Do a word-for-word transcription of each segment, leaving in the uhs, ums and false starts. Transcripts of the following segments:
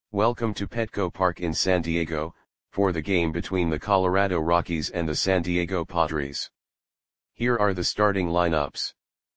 Welcome to Petco Park in San Diego, for the game between the Colorado Rockies and the San Diego Padres. Here are the starting lineups.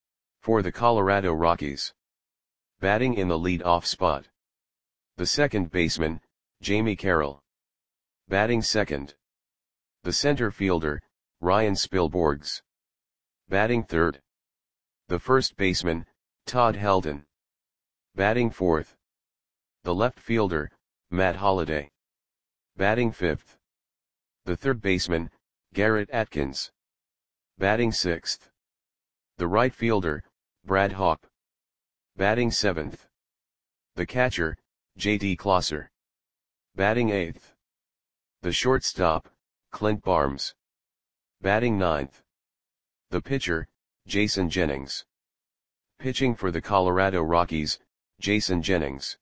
For the Colorado Rockies. Batting in the lead-off spot. The second baseman, Jamie Carroll. Batting second. The center fielder, Ryan Spilborghs. Batting third. The first baseman, Todd Helton. Batting fourth. The left fielder, Matt Holliday. Batting fifth. The third baseman, Garrett Atkins. Batting sixth. The right fielder, Brad Hawpe. Batting seventh. The catcher, J D Klosser. Batting eighth. The shortstop, Clint Barnes. Batting ninth. The pitcher, Jason Jennings. Pitching for the Colorado Rockies, Jason Jennings.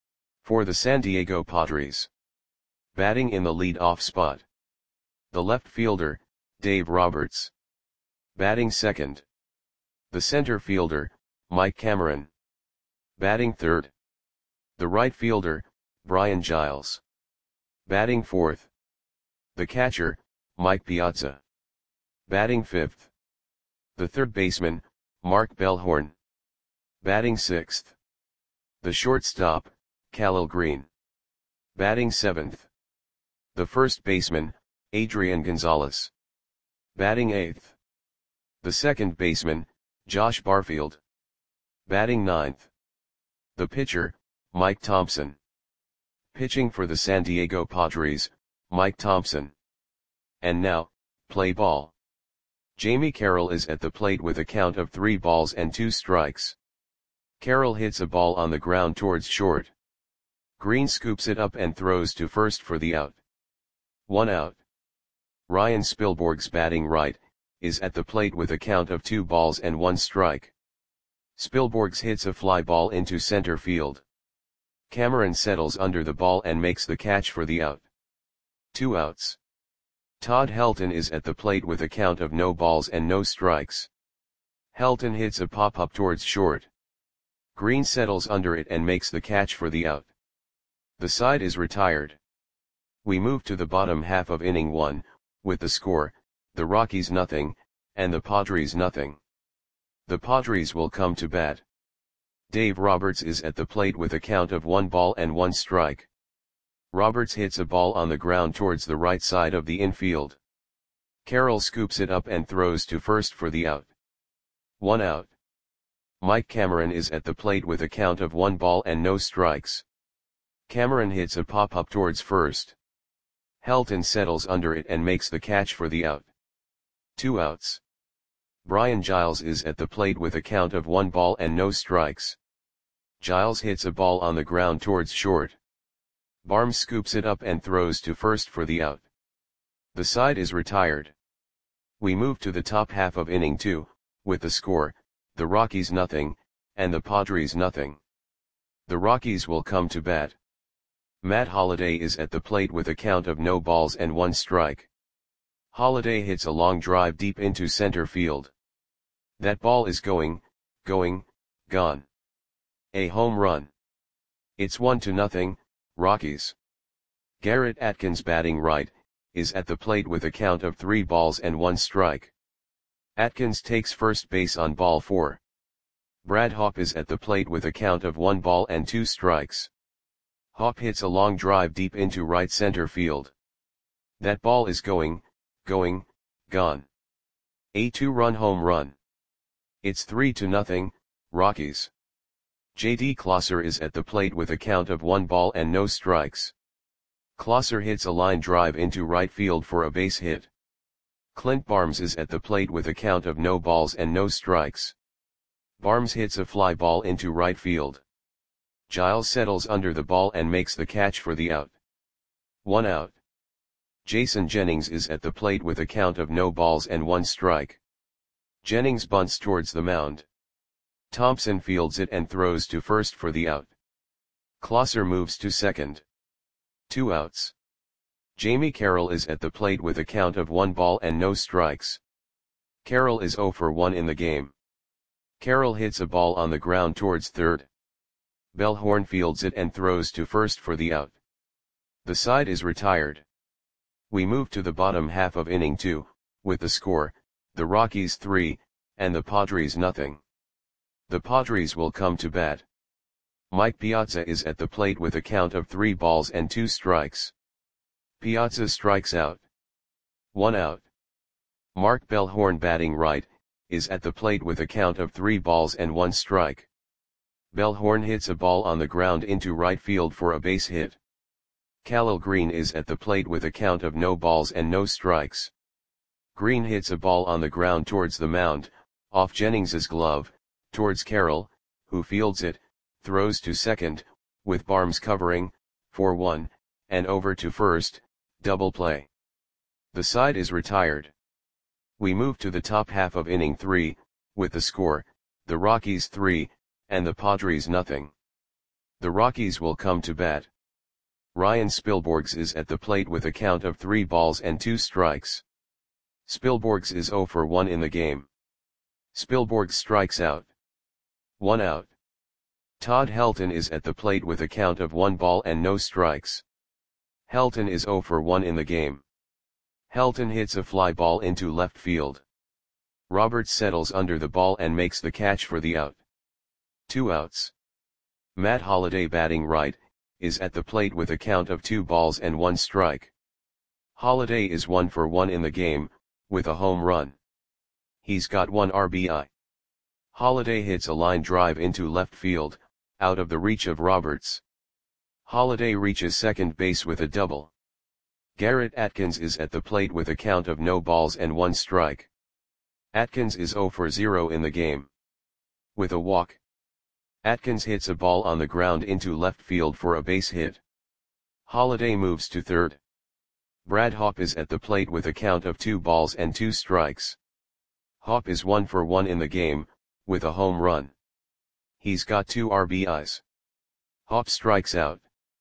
For the San Diego Padres. Batting in the lead-off spot. The left fielder, Dave Roberts. Batting second. The center fielder, Mike Cameron. Batting third. The right fielder, Brian Giles. Batting fourth. The catcher, Mike Piazza. Batting fifth. The third baseman, Mark Bellhorn. Batting sixth. The shortstop, Khalil Green. Batting seventh. The first baseman, Adrian Gonzalez. Batting eighth. The second baseman, Josh Barfield. Batting ninth. The pitcher, Mike Thompson. Pitching for the San Diego Padres, Mike Thompson. And now, play ball. Jamie Carroll is at the plate with a count of three balls and two strikes. Carroll hits a ball on the ground towards short. Green scoops it up and throws to first for the out. One out. Ryan Spilborghs, batting right, is at the plate with a count of two balls and one strike. Spilborghs hits a fly ball into center field. Cameron settles under the ball and makes the catch for the out. Two outs. Todd Helton is at the plate with a count of no balls and no strikes. Helton hits a pop-up towards short. Green settles under it and makes the catch for the out. The side is retired. We move to the bottom half of inning one, with the score, the Rockies nothing, and the Padres nothing. The Padres will come to bat. Dave Roberts is at the plate with a count of one ball and one strike. Roberts hits a ball on the ground towards the right side of the infield. Carroll scoops it up and throws to first for the out. One out. Mike Cameron is at the plate with a count of one ball and no strikes. Cameron hits a pop-up towards first. Helton settles under it and makes the catch for the out. Two outs. Brian Giles is at the plate with a count of one ball and no strikes. Giles hits a ball on the ground towards short. Barnes scoops it up and throws to first for the out. The side is retired. We move to the top half of inning two, with the score, the Rockies nothing, and the Padres nothing. The Rockies will come to bat. Matt Holliday is at the plate with a count of no balls and one strike. Holliday hits a long drive deep into center field. That ball is going, going, gone. A home run. It's one to nothing, Rockies. Garrett Atkins, batting right, is at the plate with a count of three balls and one strike. Atkins takes first base on ball four. Brad Hawpe is at the plate with a count of one ball and two strikes. Hawpe hits a long drive deep into right center field. That ball is going, going, gone. A two-run home run. It's three to nothing, Rockies. J D Klosser is at the plate with a count of one ball and no strikes. Klosser hits a line drive into right field for a base hit. Clint Barnes is at the plate with a count of no balls and no strikes. Barnes hits a fly ball into right field. Giles settles under the ball and makes the catch for the out. One out. Jason Jennings is at the plate with a count of no balls and one strike. Jennings bunts towards the mound. Thompson fields it and throws to first for the out. Klosser moves to second. Two outs. Jamie Carroll is at the plate with a count of one ball and no strikes. Carroll is zero for one in the game. Carroll hits a ball on the ground towards third. Bellhorn fields it and throws to first for the out. The side is retired. We move to the bottom half of inning two, with the score, the Rockies three, and the Padres nothing. The Padres will come to bat. Mike Piazza is at the plate with a count of three balls and two strikes. Piazza strikes out. One out. Mark Bellhorn, batting right, is at the plate with a count of three balls and one strike. Bellhorn hits a ball on the ground into right field for a base hit. Khalil Green is at the plate with a count of no balls and no strikes. Green hits a ball on the ground towards the mound, off Jennings's glove, towards Carroll, who fields it, throws to second, with Barnes covering, for one, and over to first, double play. The side is retired. We move to the top half of inning three, with the score, the Rockies three, and the Padres nothing. The Rockies will come to bat. Ryan Spilborghs is at the plate with a count of three balls and two strikes. Spilborghs is zero for one in the game. Spilborghs strikes out. One out. Todd Helton is at the plate with a count of one ball and no strikes. Helton is zero for one in the game. Helton hits a fly ball into left field. Roberts settles under the ball and makes the catch for the out. Two outs. Matt Holliday, batting right, is at the plate with a count of two balls and one strike. Holliday is one for one in the game, with a home run. He's got one R B I. Holliday hits a line drive into left field, out of the reach of Roberts. Holliday reaches second base with a double. Garrett Atkins is at the plate with a count of no balls and one strike. Atkins is zero for zero in the game. With a walk. Atkins hits a ball on the ground into left field for a base hit. Holliday moves to third. Brad Hopp is at the plate with a count of two balls and two strikes. Hopp is one for one in the game, with a home run. He's got two R B Is. Hopp strikes out.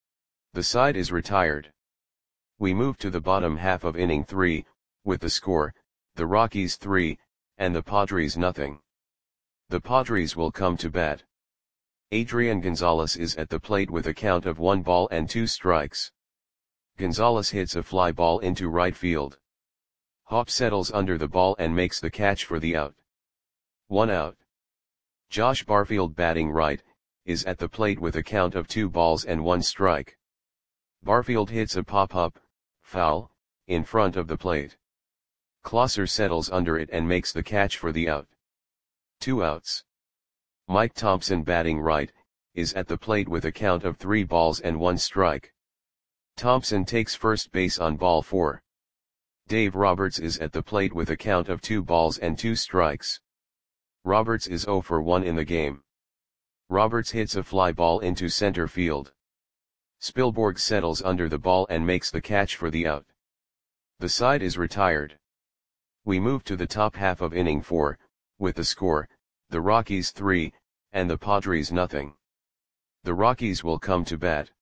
The side is retired. We move to the bottom half of inning three, with the score, the Rockies three, and the Padres nothing. The Padres will come to bat. Adrian Gonzalez is at the plate with a count of one ball and two strikes. Gonzalez hits a fly ball into right field. Hopp settles under the ball and makes the catch for the out. One out. Josh Barfield, batting right, is at the plate with a count of two balls and one strike. Barfield hits a pop-up, foul, in front of the plate. Closser settles under it and makes the catch for the out. Two outs. Mike Thompson, batting right, is at the plate with a count of three balls and one strike. Thompson takes first base on ball four. Dave Roberts is at the plate with a count of two balls and two strikes. Roberts is zero for one in the game. Roberts hits a fly ball into center field. Spilborghs settles under the ball and makes the catch for the out. The side is retired. We move to the top half of inning four, with the score, the Rockies three, and the Padres nothing. The Rockies will come to bat.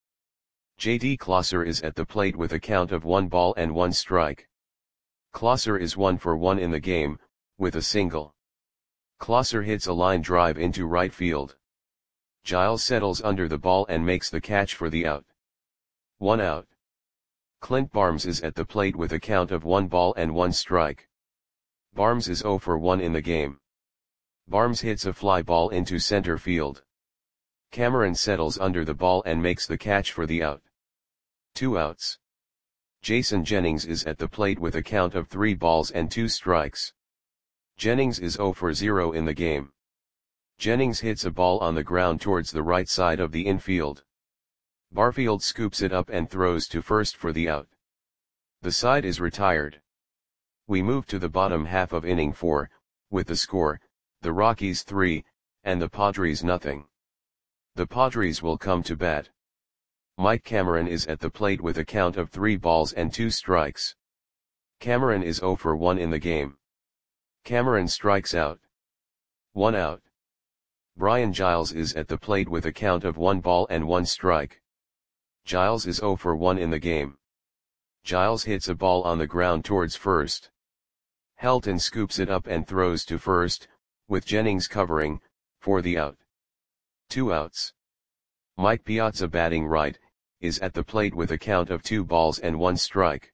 J D Closser is at the plate with a count of one ball and one strike. Closser is one for one in the game, with a single. Closser hits a line drive into right field. Giles settles under the ball and makes the catch for the out. One out. Clint Barnes is at the plate with a count of one ball and one strike. Barnes is zero for one in the game. Barnes hits a fly ball into center field. Cameron settles under the ball and makes the catch for the out. Two outs. Jason Jennings is at the plate with a count of three balls and two strikes. Jennings is zero for zero in the game. Jennings hits a ball on the ground towards the right side of the infield. Barfield scoops it up and throws to first for the out. The side is retired. We move to the bottom half of inning four, with the score, the Rockies three, and the Padres nothing. The Padres will come to bat. Mike Cameron is at the plate with a count of three balls and two strikes. Cameron is zero for one in the game. Cameron strikes out. One out. Brian Giles is at the plate with a count of one ball and one strike. Giles is zero for one in the game. Giles hits a ball on the ground towards first. Helton scoops it up and throws to first, with Jennings covering, for the out. Two outs. Mike Piazza batting right, is at the plate with a count of two balls and one strike.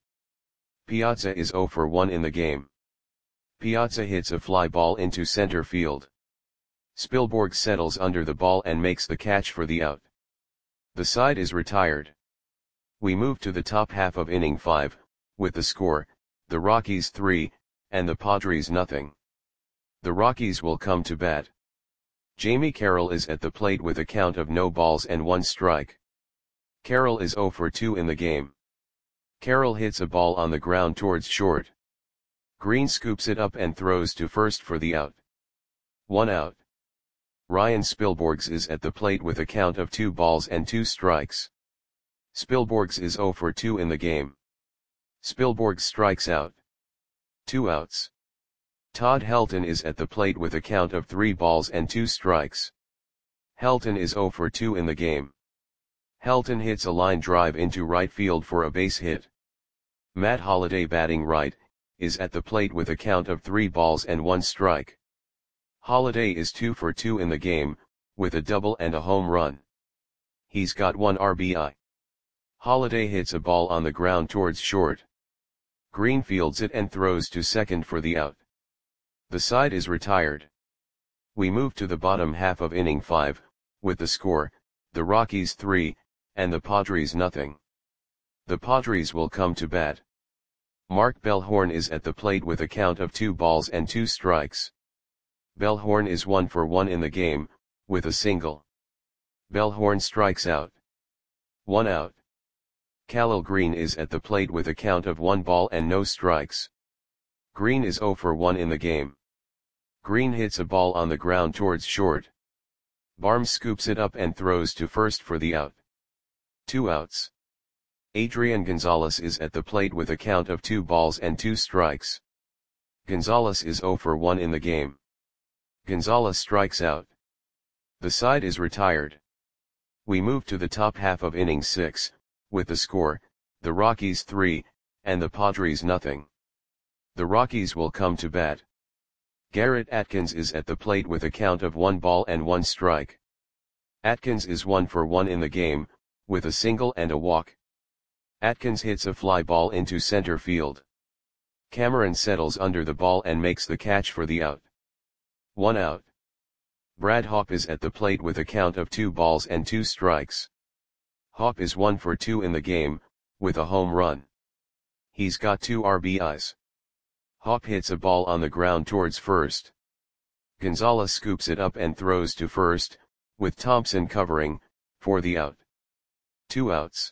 Piazza is zero for one in the game. Piazza hits a fly ball into center field. Spilborghs settles under the ball and makes the catch for the out. The side is retired. We move to the top half of inning five, with the score, the Rockies three, and the Padres nothing. The Rockies will come to bat. Jamie Carroll is at the plate with a count of no balls and one strike. Carroll is zero for two in the game. Carroll hits a ball on the ground towards short. Green scoops it up and throws to first for the out. One out. Ryan Spilborghs is at the plate with a count of two balls and two strikes. Spilborghs is zero for two in the game. Spilborghs strikes out. Two outs. Todd Helton is at the plate with a count of three balls and two strikes. Helton is zero for two in the game. Helton hits a line drive into right field for a base hit. Matt Holliday batting right, is at the plate with a count of three balls and one strike. Holliday is two for two in the game, with a double and a home run. He's got one R B I. Holliday hits a ball on the ground towards short. Green fields it and throws to second for the out. The side is retired. We move to the bottom half of inning five, with the score, the Rockies three, and the Padres nothing. The Padres will come to bat. Mark Bellhorn is at the plate with a count of two balls and two strikes. Bellhorn is one for one in the game, with a single. Bellhorn strikes out. One out. Khalil Green is at the plate with a count of one ball and no strikes. Green is zero for one in the game. Green hits a ball on the ground towards short. Barnes scoops it up and throws to first for the out. Two outs. Adrian Gonzalez is at the plate with a count of two balls and two strikes. Gonzalez is zero for one in the game. Gonzalez strikes out. The side is retired. We move to the top half of inning six, with the score, the Rockies three, and the Padres nothing. The Rockies will come to bat. Garrett Atkins is at the plate with a count of one ball and one strike. Atkins is one for one in the game, with a single and a walk. Atkins hits a fly ball into center field. Cameron settles under the ball and makes the catch for the out. One out. Brad Hawpe is at the plate with a count of two balls and two strikes. Hawpe is one for two in the game, with a home run. He's got two R B Is. Hawpe hits a ball on the ground towards first. Gonzalez scoops it up and throws to first, with Thompson covering, for the out. Two outs.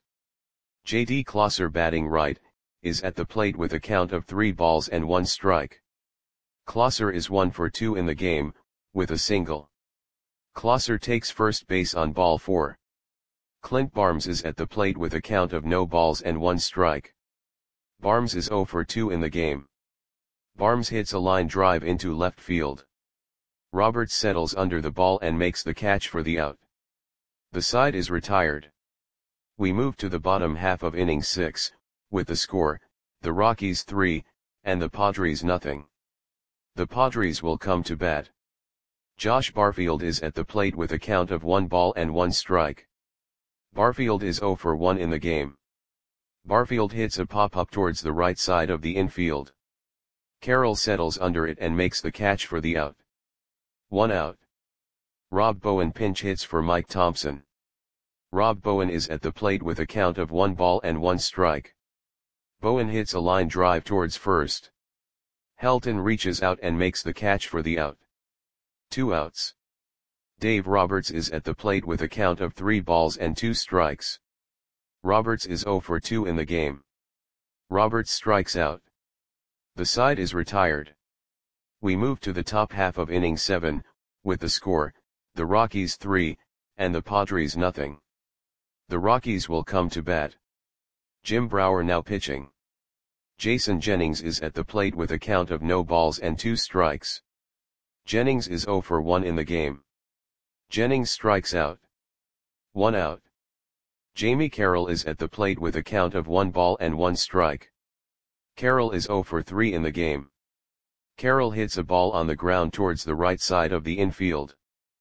J D Klosser batting right, is at the plate with a count of three balls and one strike. Klosser is one for two in the game, with a single. Klosser takes first base on ball four. Clint Barnes is at the plate with a count of no balls and one strike. Barnes is zero for two in the game. Barnes hits a line drive into left field. Roberts settles under the ball and makes the catch for the out. The side is retired. We move to the bottom half of inning six, with the score, the Rockies three, and the Padres nothing. The Padres will come to bat. Josh Barfield is at the plate with a count of one ball and one strike. Barfield is zero for one in the game. Barfield hits a pop-up towards the right side of the infield. Carroll settles under it and makes the catch for the out. One out. Rob Bowen pinch hits for Mike Thompson. Rob Bowen is at the plate with a count of one ball and one strike. Bowen hits a line drive towards first. Helton reaches out and makes the catch for the out. Two outs. Dave Roberts is at the plate with a count of three balls and two strikes. Roberts is zero for two in the game. Roberts strikes out. The side is retired. We move to the top half of inning seven, with the score, the Rockies three, and the Padres nothing. The Rockies will come to bat. Jim Brower now pitching. Jason Jennings is at the plate with a count of no balls and two strikes. Jennings is zero for one in the game. Jennings strikes out. One out. Jamie Carroll is at the plate with a count of one ball and one strike. Carroll is zero for three in the game. Carroll hits a ball on the ground towards the right side of the infield.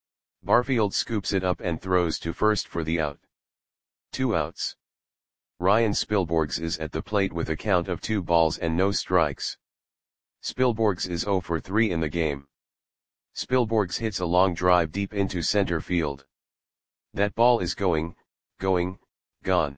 Barfield scoops it up and throws to first for the out. Two outs. Ryan Spilborghs is at the plate with a count of two balls and no strikes. Spilborghs is oh for three in the game. Spilborghs hits a long drive deep into center field. That ball is going, going, gone.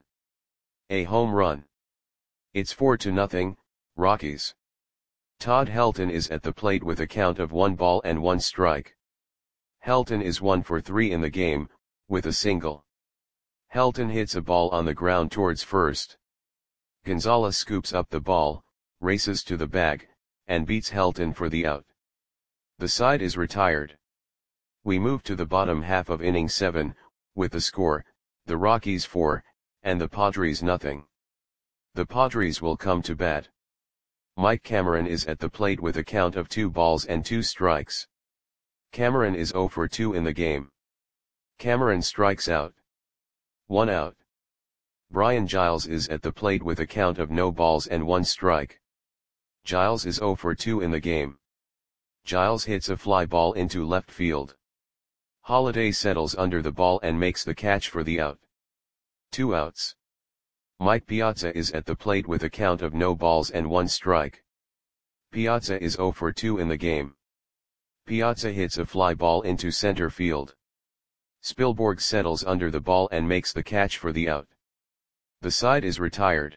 A home run. It's four to nothing, Rockies. Todd Helton is at the plate with a count of one ball and one strike. Helton is one for three in the game, with a single. Helton hits a ball on the ground towards first. Gonzalez scoops up the ball, races to the bag, and beats Helton for the out. The side is retired. We move to the bottom half of inning seven, with the score, the Rockies four, and the Padres nothing. The Padres will come to bat. Mike Cameron is at the plate with a count of two balls and two strikes. Cameron is oh for two in the game. Cameron strikes out. One out. Brian Giles is at the plate with a count of no balls and one strike. Giles is oh for two in the game. Giles hits a fly ball into left field. Holliday settles under the ball and makes the catch for the out. Two outs. Mike Piazza is at the plate with a count of no balls and one strike. Piazza is oh for two in the game. Piazza hits a fly ball into center field. Spilborghs settles under the ball and makes the catch for the out. The side is retired.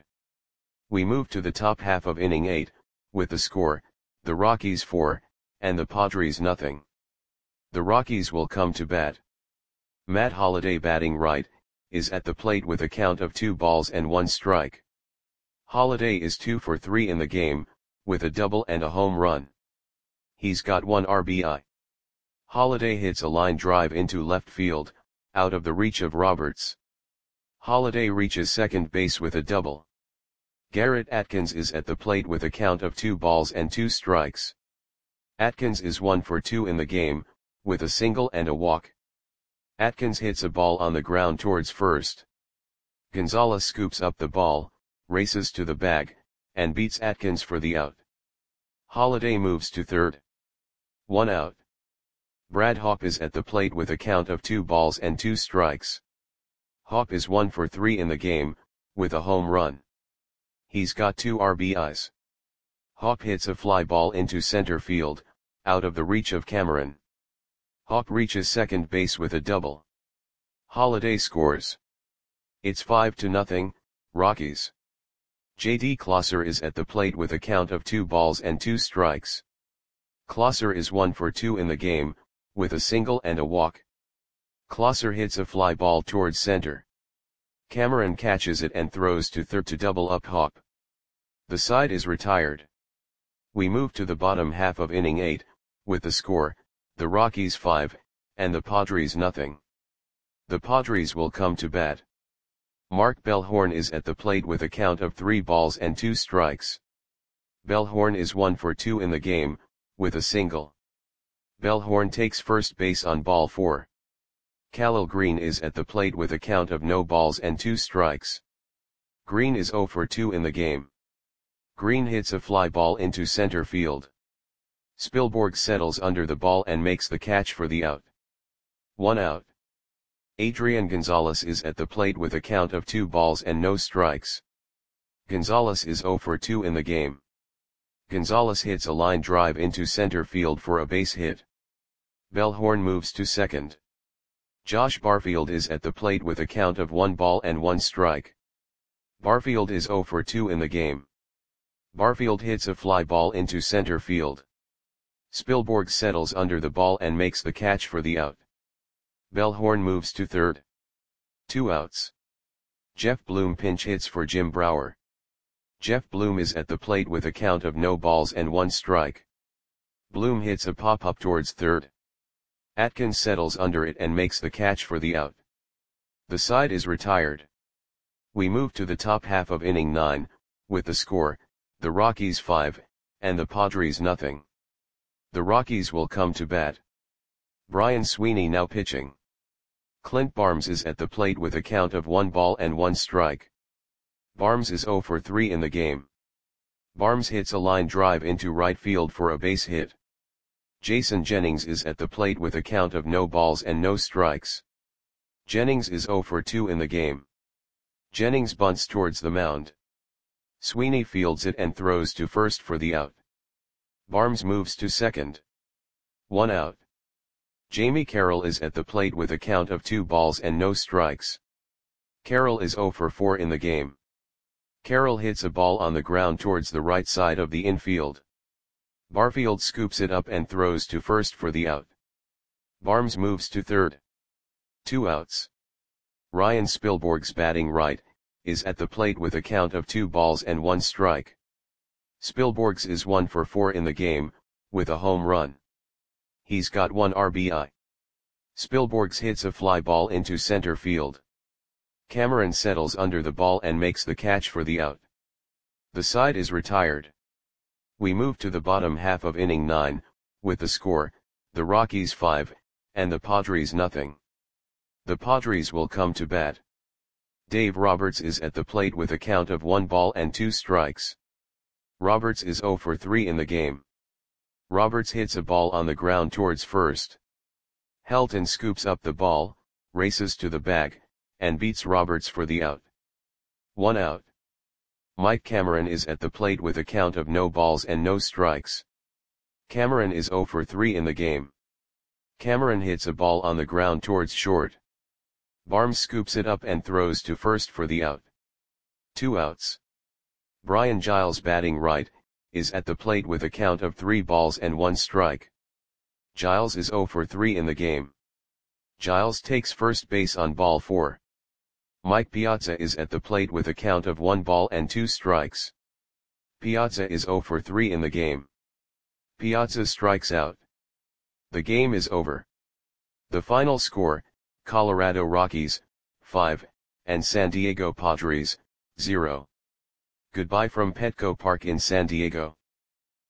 We move to the top half of inning eight, with the score, the Rockies four, and the Padres nothing. The Rockies will come to bat. Matt Holliday, batting right, is at the plate with a count of two balls and one strike. Holliday is two for three in the game, with a double and a home run. He's got one R B I. Holliday hits a line drive into left field, out of the reach of Roberts. Holliday reaches second base with a double. Garrett Atkins is at the plate with a count of two balls and two strikes. Atkins is one for two in the game, with a single and a walk. Atkins hits a ball on the ground towards first. Gonzalez scoops up the ball, races to the bag, and beats Atkins for the out. Holliday moves to third. One out. Brad Hawpe is at the plate with a count of two balls and two strikes. Hawpe is one for three in the game, with a home run. He's got two R B Is. Hawpe hits a fly ball into center field, out of the reach of Cameron. Hawpe reaches second base with a double. Holliday scores. It's five to nothing, Rockies. J D Klosser is at the plate with a count of two balls and two strikes. Klosser is one for two in the game, with a single and a walk. Klosser hits a fly ball towards center. Cameron catches it and throws to third to double up Hawpe. The side is retired. We move to the bottom half of inning eight, with the score, the Rockies five, and the Padres nothing. The Padres will come to bat. Mark Bellhorn is at the plate with a count of three balls and two strikes. Bellhorn is one for two in the game, with a single. Bellhorn takes first base on ball four. Khalil Green is at the plate with a count of no balls and two strikes. Green is oh for two in the game. Green hits a fly ball into center field. Spilborghs settles under the ball and makes the catch for the out. One out. Adrian Gonzalez is at the plate with a count of two balls and no strikes. Gonzalez is oh for two in the game. Gonzalez hits a line drive into center field for a base hit. Bellhorn moves to second. Josh Barfield is at the plate with a count of one ball and one strike. Barfield is oh for two in the game. Barfield hits a fly ball into center field. Spilborghs settles under the ball and makes the catch for the out. Bellhorn moves to third. Two outs. Jeff Bloom pinch hits for Jim Brower. Jeff Bloom is at the plate with a count of no balls and one strike. Bloom hits a pop-up towards third. Atkins settles under it and makes the catch for the out. The side is retired. We move to the top half of inning nine, with the score, the Rockies five, and the Padres nothing. The Rockies will come to bat. Brian Sweeney now pitching. Clint Barnes is at the plate with a count of one ball and one strike. Barnes is oh for three in the game. Barnes hits a line drive into right field for a base hit. Jason Jennings is at the plate with a count of no balls and no strikes. Jennings is zero for two in the game. Jennings bunts towards the mound. Sweeney fields it and throws to first for the out. Barnes moves to second. One out. Jamie Carroll is at the plate with a count of two balls and no strikes. Carroll is zero for four in the game. Carroll hits a ball on the ground towards the right side of the infield. Barfield scoops it up and throws to first for the out. Barnes moves to third. Two outs. Ryan Spilborghs, batting right, is at the plate with a count of two balls and one strike. Spilborghs is one for four in the game, with a home run. He's got one R B I. Spilborghs hits a fly ball into center field. Cameron settles under the ball and makes the catch for the out. The side is retired. We move to the bottom half of inning nine, with the score, the Rockies five, and the Padres nothing. The Padres will come to bat. Dave Roberts is at the plate with a count of one ball and two strikes. Roberts is zero for three in the game. Roberts hits a ball on the ground towards first. Helton scoops up the ball, races to the bag, and beats Roberts for the out. One out. Mike Cameron is at the plate with a count of no balls and no strikes. Cameron is zero for three in the game. Cameron hits a ball on the ground towards short. Barnes scoops it up and throws to first for the out. Two outs. Brian Giles, batting right, is at the plate with a count of three balls and one strike. Giles is zero for three in the game. Giles takes first base on ball four. Mike Piazza is at the plate with a count of one ball and two strikes. Piazza is zero for three in the game. Piazza strikes out. The game is over. The final score, Colorado Rockies, five, and San Diego Padres, zero. Goodbye from Petco Park in San Diego.